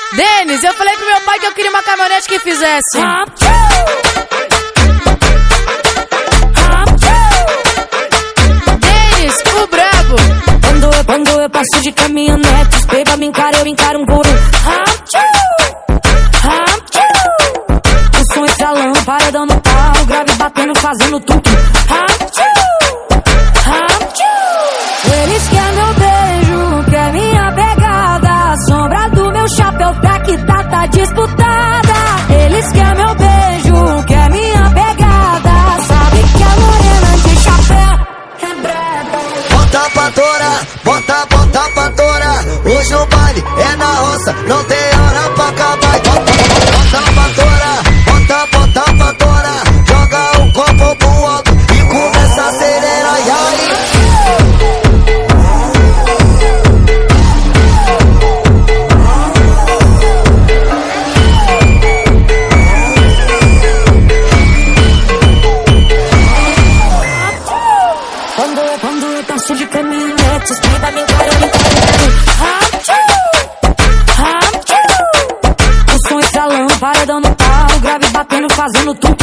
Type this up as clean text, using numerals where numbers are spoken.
Denis, eu falei pro meu pai que eu queria uma caminhonete que fizesse. Denis, o brabo. Quando eu passo de caminhonete, os peiba me encaram, eu encaro um guru. O som estralando, paredão no pau, grave batendo, fazendo tudo. Eles querem meu beijo, quer minha pegada. A sombra do meu chapéu tá que tá disputada. Eles querem meu beijo, quer minha pegada. Sabe que a morena de chapéu é braba. Bota pra torar, bota pra torar. Hoje o baile é na roça, não tem hora pra acabar. Bota pra torar, bota pra torar. Joga o copo pro alto e começa a acelerar. E aí? Quando eu passo de caminhonete, os peiba me encaram, o som estralando, paredão no pau, grave batendo, fazendo tudo.